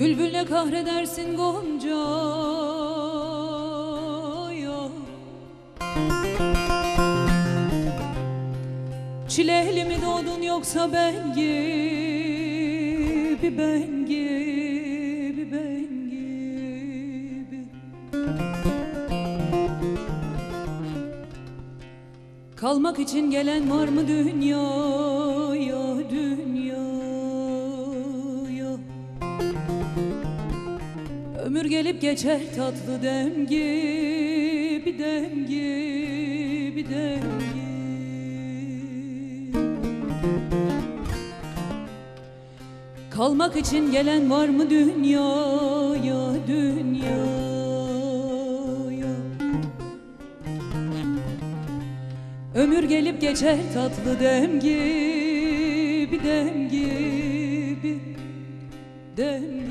Bülbülle kahredersin Gonca ya. Çilehli mi doğdun yoksa ben gibi, ben gibi, ben gibi? Kalmak için gelen var mı dünyaya, dünyaya? Ömür gelip geçer tatlı dem gibi, dem gibi, dem gibi. Kalmak için gelen var mı dünyaya, dünyaya? Ömür gelip geçer tatlı dem gibi, dem gibi, dem gibi.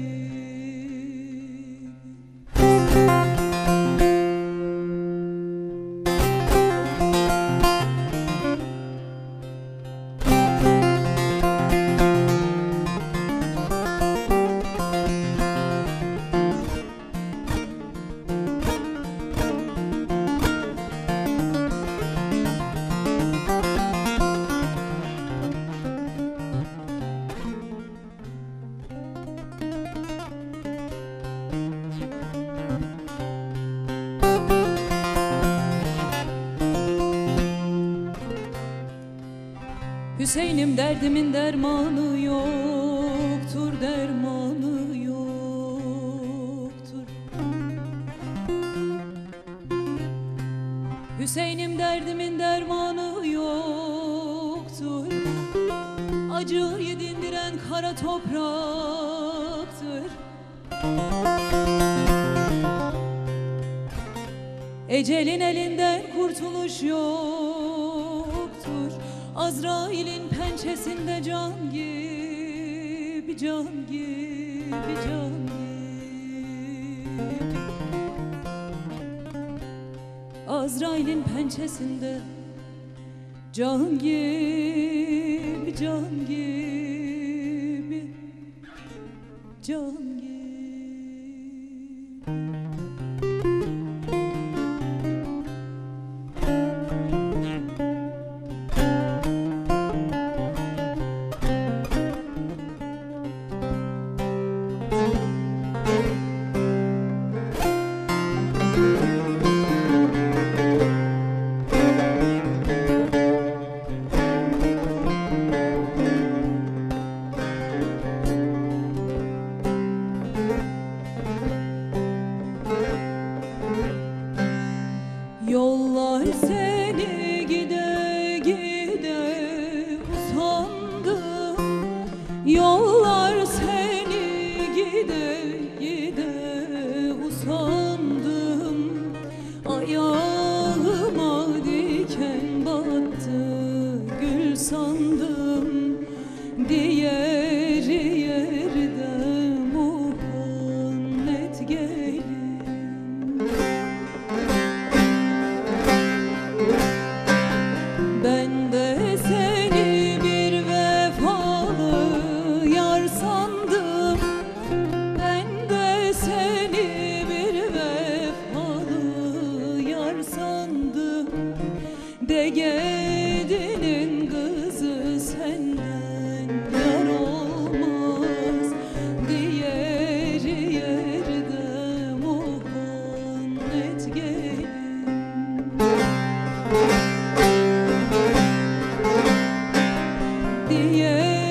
Hüseyin'im derdimin dermanı yoktur, dermanı yoktur. Hüseyin'im derdimin dermanı yoktur. Acıyı dindiren kara topraktır. Ecelin elinden kurtuluş yoktur. Azrail'in pençesinde can gibi, can gibi, can gibi. Azrail'in pençesinde can gibi, can gibi, can gibi. Yollar seni gide gide usandım. Yollar seni gide gide usandım. Ayağıma diken battı, gül sandım. Diğeri yerde muhannet gelin. Ben de seni bir vefalı yar sandım. Ben de seni bir vefalı yar sandım. De gedinin kızı senden yar olmaz. Diğeri yerde muhannet gelin. Yeah.